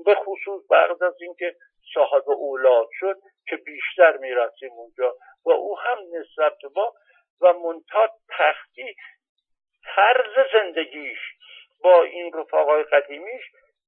به خصوص بعد از اینکه صاحب اولاد شد که بیشتر میرسیم اونجا و او هم نسبت با و منتها تختی طرز زندگیش با این رفقای قدیمیش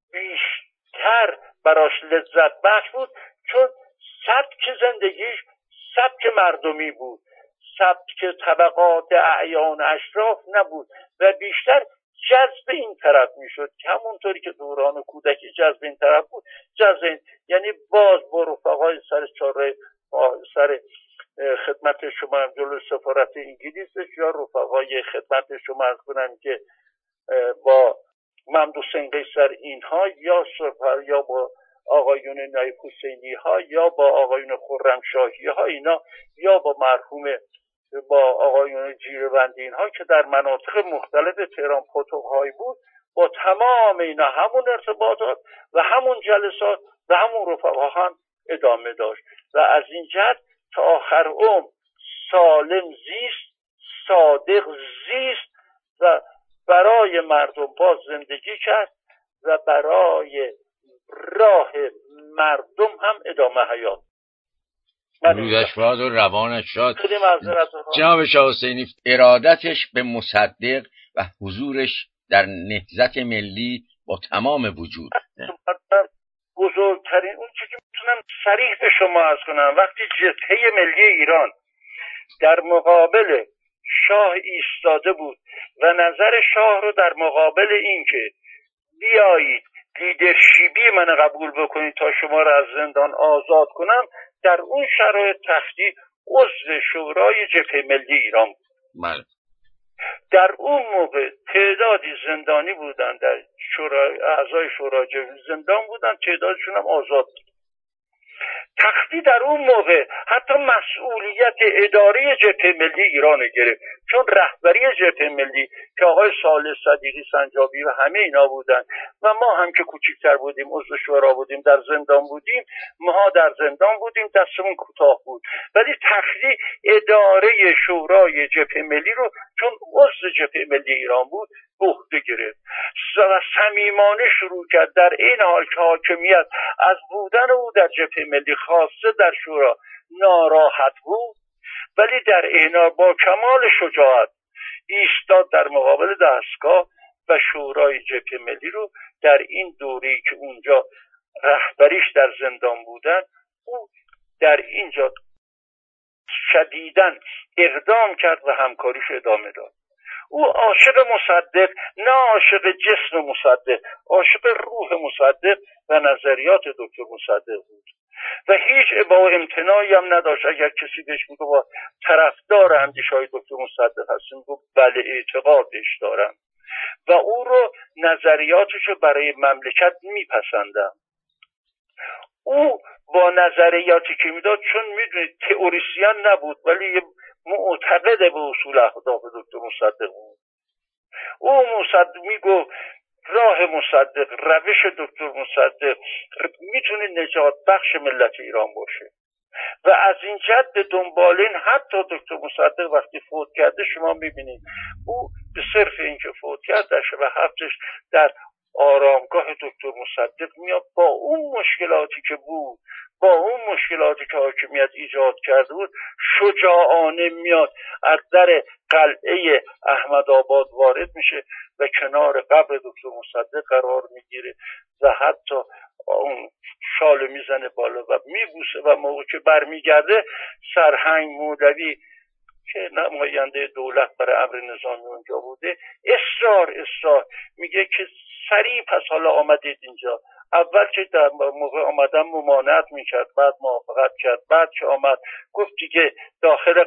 بیشتر براش لذت بخش بود، چون سبک زندگیش سبک مردمی بود، سبک طبقات اعیان اشراف نبود و بیشتر جذب این طرف میشد، همونطوری که دوران کودکی جذب این طرف بود. یعنی باز با رفقای سر چاره سر خدمت شما هم جلو سفارت انگلیسش یا رفقای خدمت شما از کنم که با ممدو حسین قیصر اینها یا با آقایون نایب حسینی ها یا با آقایون خرمشاهی ها اینا یا با مرحوم با آقایون جیره‌بندی اینها که در مناطق مختلف تهران پاتوق‌هایی بود، با تمام اینا همون ارتباطات و همون جلسات و همون رفقا هم ادامه داشت و از این جهت تا آخر عمر سالم زیست، صادق زیست و برای مردم باز زندگی کرد و برای راه مردم هم ادامه حیات. روزش باد و روانش شاد. جناب شاه حسینی ارادتش به مصدق و حضورش در نهضت ملی با تمام وجود بزرگترین اون چیزی که میتونم صریح به شما عرض کنم، وقتی جبهه ملی ایران در مقابل شاه ایستاده بود و نظر شاه رو در مقابل این که بیایید لیدرشیپی من قبول بکنید تا شما را از زندان آزاد کنم، در اون شرایط تختی عضو شورای جبهه ملی ایران بود. بله. در اون موقع تعدادی زندانی بودن، در اعضای شورای زندان بودن، تعدادشون هم آزاد بود. تختی در اون موقع حتی مسئولیت اداره جبهه ملی ایران گرفت، چون رهبری جبهه ملی که آقای صالح صدیقی سنجابی و همه اینا بودن و ما هم که کوچکتر بودیم عضو شورا بودیم در زندان بودیم، ما در زندان بودیم دستمون کوتاه بود، ولی تختی اداره شورای جبهه ملی رو چون عضو جبهه ملی ایران بود به عهده گرفت و صمیمانه شروع کرد در این حال که حاکمیت از بودن او در جبهه ملی خاصه در شورا ناراحت بود، ولی در این حال با کمال شجاعت ایستاد در مقابل دستگاه و شورای جبهه ملی رو در این دوره‌ای که اونجا رهبریش در زندان بودن، او در اینجا شدیداً اقدام کرد و همکاریش ادامه داد. او عاشق مصدق، نه عاشق جسم مصدق، عاشق روح مصدق و نظریات دکتر مصدق بود و هیچ با امتناعی هم نداشت. اگر کسی بهش میگه با طرفدار اندیشه‌های دکتر مصدق هستیم، میگه بله اعتقادش دارم و او رو نظریاتش رو برای مملکت میپسندم. او با نظریاتی که میداد، چون میدونید تئوریسین نبود ولی معتقد به اصول اهداف دکتر مصدق بود. او مصدق میگو راه مصدق، روش دکتر مصدق میتونه نجات بخش ملت ایران باشه و از این جهت به دنبال این حتی دکتر مصدق وقتی فوت کرده شما میبینید او به صرف اینکه فوت کرد در شب هفتش در آرامگاه دکتر مصدق میاد با اون مشکلاتی که بود، با اون مشکلاتی که حاکمیت ایجاد کرده بود، شجاعانه میاد از در قلعه احمدآباد وارد میشه و کنار قبر دکتر مصدق قرار میگیره و حتی اون شال میزنه بالا و میبوسه و موقع که برمیگرده سرهنگ مولوی که نماینده دولت برای امر نظامی اونجا بوده اصرار میگه که سریع پس حالا آمدید اینجا. اول که در موقع آمدن ممانعت میکرد، بعد موافقت کرد، بعد که آمد گفت دیگه داخل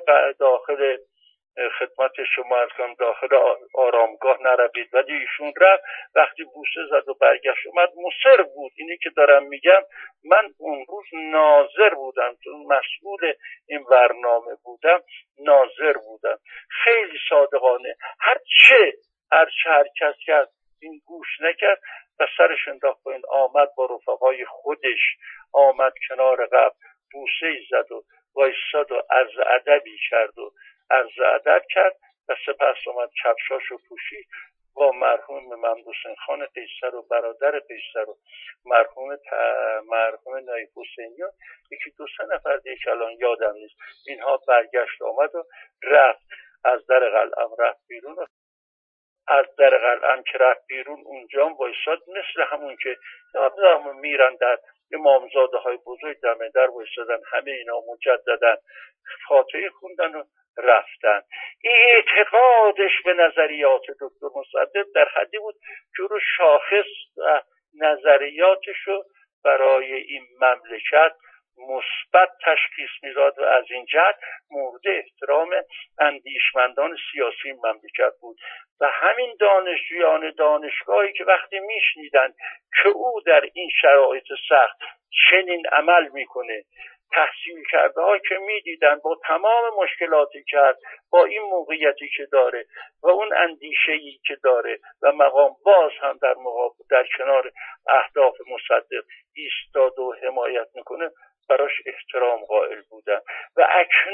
خدمت شما عرض کنم داخل آرامگاه نروید، ولی ایشون رفت. وقتی بوسه زد و برگشت اومد مصر بود. اینی که دارم میگم من اون روز ناظر بودم، چون مسئول این برنامه بودم، ناظر بودم. خیلی صادقانه هر کس کرد این گوش نکرد و سرش انداخت پایین، آمد با رفقای خودش آمد کنار قبر بوسه زد و وایساد و عرض ادبی کرد و عرض ادب کرد و سپس آمد کفشاشو پوشید با مرحوم ممدوح‌حسین خان قیصر و برادر قیصر و مرحوم نایب حسینی و یکی دو سه نفر دیگه که الان یادم نیست، اینها برگشت آمد و رفت از در قلعه رفت بیرون و از در قلعه که رفت بیرون اونجا وایساد مثل همون که میرن در امامزاده های بزرگ دم در وایسادن، همه اینا مجددا فاتحه خوندن و رفتن. این اعتقادش به نظریات دکتر مصدق در حدی بود که رو شاخص و نظریاتش رو برای این مملکت مثبت تشخیص میداد و از این جهت مورد احترام اندیشمندان سیاسی مملکت بود و همین دانشجویان دانشگاهی که وقتی میشنیدن که او در این شرایط سخت چنین عمل میکنه، تحصیل کرده ها که میدیدن با تمام مشکلاتی که با این موقعیتی که داره و اون اندیشه‌ای که داره و مقام باز هم در کنار اهداف مصدق ایستاد و حمایت میکنه، براش احترام قائل بودن. و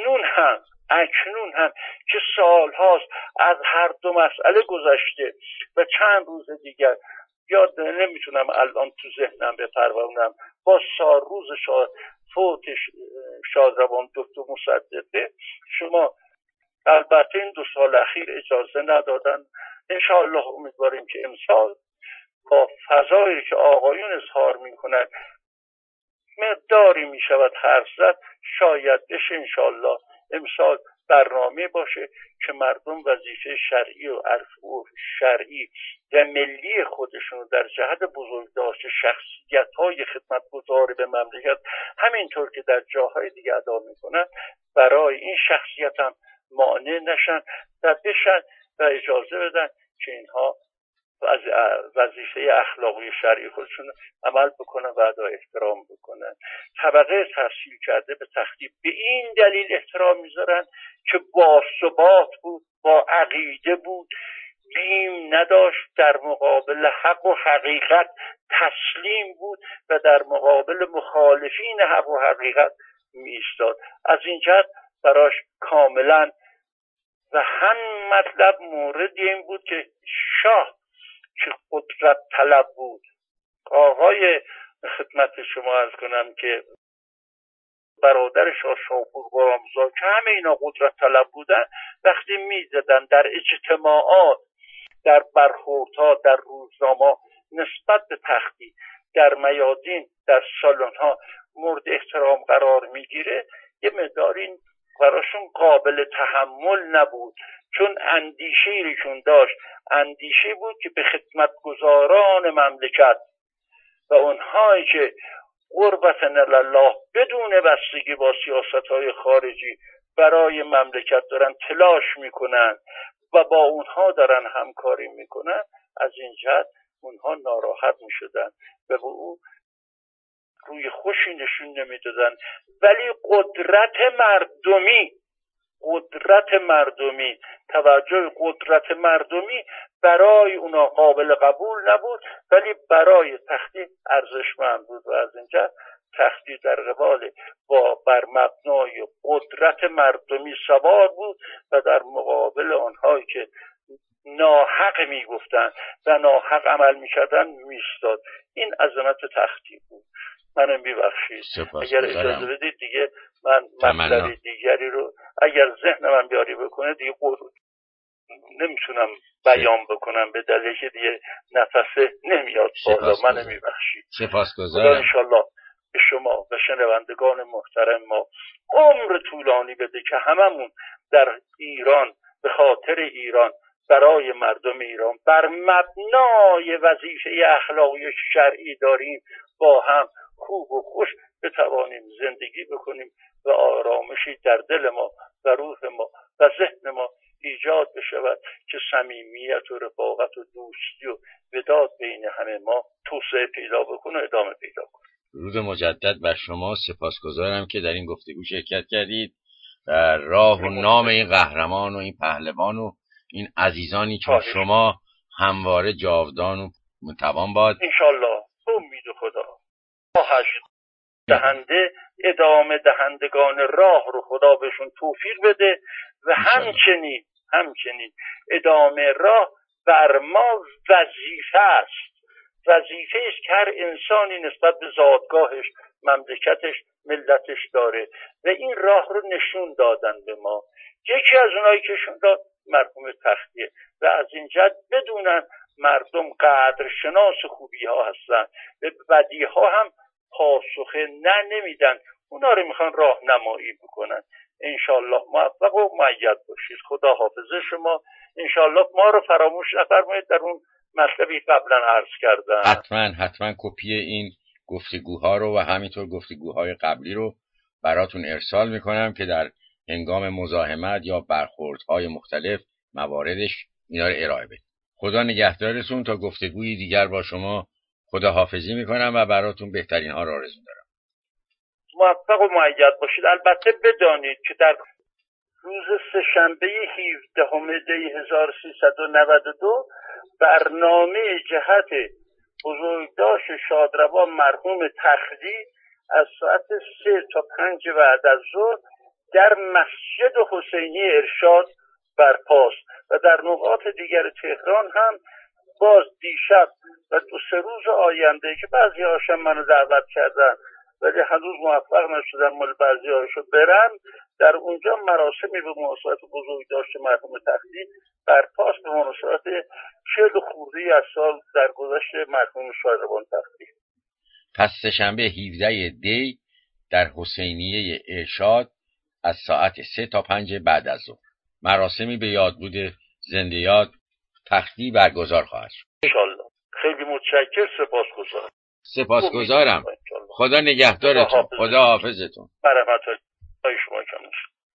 اکنون هم که سالهاست از هر دو مسئله گذشته و چند روز دیگر یاد نمیتونم الان تو ذهنم بپرونم، با روز فوت شادروان دکتر مصدقه، شما البته این 2 سال اخیر اجازه ندادن، انشاءالله امیدواریم که امسال با فضایی که آقایون اظهار میکنن مقداری میشود حرف زد، شاید بشه انشاءالله امسال برنامه باشه که مردم وظیفه شرعی و شرعی و ملی خودشون در جهت بزرگداشت شخصیت‌های خدمتگزار به مملکت همینطور که در جاهای دیگه ادا میکنن، برای این شخصیت هم مانع نشن و بشن و اجازه بدن که اینها از وظیفه اخلاقی شرعی خودشون عمل بکنن و ادا احترام بکنن. طبقه تحصیل کرده به تخریب به این دلیل احترام میذارن که با ثبات بود، با عقیده بود، بیم نداشت، در مقابل حق و حقیقت تسلیم بود و در مقابل مخالفین حق و حقیقت میایستاد. از این جهت براش کاملا و هم مطلب مورد این بود که شاه که قدرت طلب بود. آقای خدمت شما عرض کنم که برادر شاپور قرامزاد که همه اینا قدرت طلب بودن، وقتی میزدن در اجتماعات، در برخوردها، در روزنامه نسبت به تختی، در میادین، در سالن‌ها مورد احترام قرار میگیره، یه مقداری براشون قابل تحمل نبود، چون اندیشه‌ایشون داشت اندیشه بود که به خدمتگزاران مملکت و اونهایی که قربتن الله بدون بستگی با سیاست‌های خارجی برای مملکت دارن تلاش میکنن و با اونها دارن همکاری میکنن، از این جهت اونها ناراحت میشدن و به او روی خوشی نشون نمیدادن. ولی قدرت مردمی توجه قدرت مردمی برای اونا قابل قبول نبود، ولی برای تختی ارزشمند بود و از اینجا تختی در قبال بر مبنای قدرت مردمی سوار بود و در مقابل آنهایی که ناحق میگفتن و ناحق عمل میکردن میستاد. این عظمت تختی بود. منم میبخشید اگر اجازه بدید دیگه من مطلب دیگری رو اگر ذهن من بیاری بکنه دیگه نمیتونم بیان بکنم به دلیل که دیگه نفسه نمیاد بالا. منم میبخشید. سپاسگزارم. انشالله به شما و شنوندگان محترم ما عمر طولانی بده که هممون در ایران به خاطر ایران برای مردم ایران بر مبنای وظیفه اخلاقی شرعی داریم با هم خوب و خوش بتوانیم زندگی بکنیم و آرامشی در دل ما و روح ما و ذهن ما ایجاد بشود که صمیمیت و رفاقت و دوستی و وداد بین همه ما توسعه پیدا بکنه و ادامه پیدا کنه. درود مجدد بر شما. سپاسگزارم که در این گفتگو شرکت کردید و راه و نام این قهرمان و این پهلوان و این عزیزانی که شما همواره جاودان و متوان باد انشالله. امید خدا ادامه دهندگان راه رو خدا بهشون توفیق بده و همچنین ادامه راه بر ما وظیفه است. وظیفه است که هر انسانی نسبت به زادگاهش، مملکتش، ملتش داره و این راه رو نشون دادن به ما. یکی از اونایی که نشون داد مرحوم تختیه و از این جهت بدونن مردم قدرشناس خوبی ها هستن و بدی ها هم پاسخ نمیدن، اونا رو میخوان راهنمایی بکنن. انشالله موفق و مؤید باشید. خدا حافظه شما. انشالله ما رو فراموش نفرمایید در اون مطلبی قبلا عرض کردم. حتما کپی این گفتگوها رو و همینطور گفتگوهای قبلی رو براتون ارسال میکنم که در هنگام مزاحمت یا برخوردهای مختلف مواردش اینا رو ارائه بدید. خدا نگهدارتون. تا گفتگوی دیگر با شما خداحافظی میکنم و براتون بهترین ها را آرزو دارم. موفق و مؤید باشید. البته بدانید که در روز سه‌شنبه 17 دی 1392 برنامه جهت بزرگداشت شادروان مرحوم تختی از ساعت 3 تا 5 بعد از ظهر در مسجد حسینی ارشاد برپاست و در نقاط دیگر تهران هم باز دیشب و 2-3 روز آینده که بعضی هاشم منو دعوت کردن ولی هنوز موفق نشدم مال بعضی هاشو برم، در اونجا مراسمی به مناسبت بزرگداشت مرحوم تختی برپاست به مناسبت 40 خورده از سال در گذشت مرحوم شادروان تختی. پس سه‌شنبه 17 دی در حسینیه ارشاد از ساعت 3 تا 5 بعد از ظهر مراسمی به یادبود زنده یاد تختی برگزار خواهد شد. انشالله. خیلی متشکرم. سپاسگزارم. خدا نگهدارتون. خدا حافظتون. مرحمت شما کامل.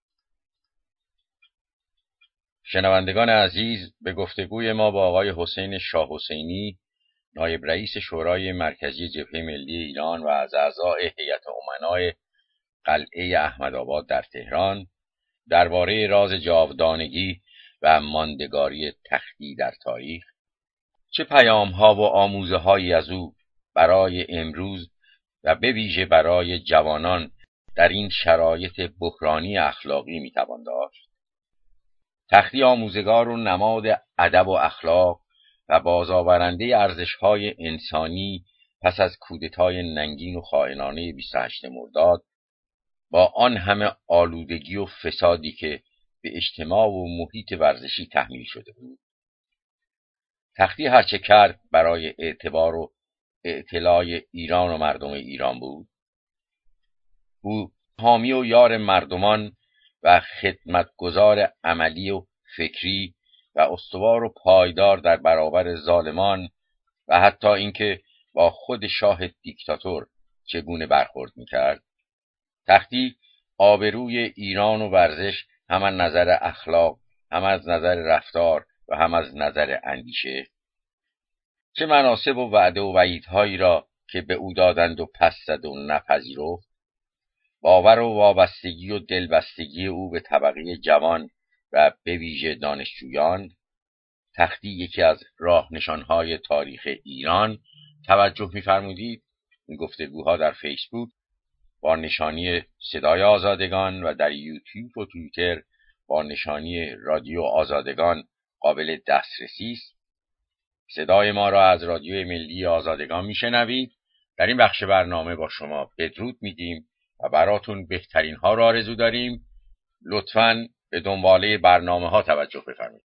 شنوندگان عزیز، به گفتگوی ما با آقای حسین شاه حسینی، نایب رئیس شورای مرکزی جبهه ملی ایران و از اعضای هیئت امنای قلعه احمدآباد در تهران درباره راز جاودانگی و ماندگاری تختی در تاریخ، چه پیام‌ها و آموزه‌هایی از او برای امروز و به ویژه برای جوانان در این شرایط بحرانی اخلاقی میتوان داشت. تختی آموزگار و نماد ادب و اخلاق و بازآورنده ارزش‌های انسانی پس از کودتای ننگین و خائنانه 28 مرداد، با آن همه آلودگی و فسادی که به اجتماع و محیط ورزشی تحمیل شده بود. تختی هرچه کرد برای اعتبار و اطلاع ایران و مردم ایران بود. او حامی و یار مردمان و خدمتگزار عملی و فکری و استوار و پایدار در برابر ظالمان و حتی اینکه با خود شاه دیکتاتور چگونه برخورد میکرد. تختی آبروی ایران و ورزش هم از نظر اخلاق، هم از نظر رفتار و هم از نظر اندیشه، چه مناسب و وعده و وعیدهایی را که به او دادند و پس زد و نپذیرفت، باور و وابستگی و دلبستگی او به طبقه جوان و به ویژه دانشجویان. تختی یکی از راهنشان‌های تاریخ ایران. توجه می‌فرمودید این گفتگوها در فیسبوک با نشانی صدای آزادگان و در یوتیوب و توییتر با نشانی رادیو آزادگان قابل دسترسی است. صدای ما را از رادیو ملی آزادگان میشنوید. در این بخش برنامه با شما بدرود میگیم و براتون بهترین ها را آرزو داریم. لطفاً به دنباله برنامه ها توجه بفرمایید.